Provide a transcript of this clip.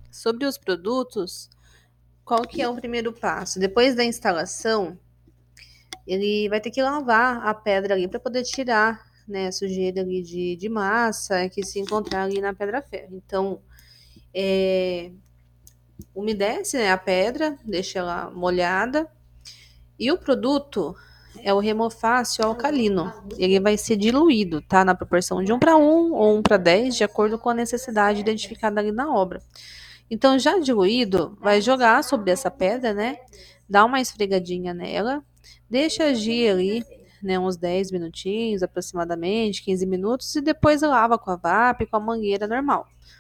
Sobre os produtos, qual que é o primeiro passo? Depois da instalação, ele vai ter que lavar a pedra ali para poder tirar, né, a sujeira ali de massa que se encontrar ali na pedra ferro. Então, umedece, né, a pedra, deixa ela molhada. E o produto é o remofácil alcalino. Ele vai ser diluído, tá? Na proporção de 1:1 ou 1:10, de acordo com a necessidade identificada ali na obra. Então, já diluído, vai jogar sobre essa pedra, né? Dá uma esfregadinha nela, deixa agir ali, né? Uns 10 minutinhos, aproximadamente, 15 minutos, e depois lava com a VAP e com a mangueira normal.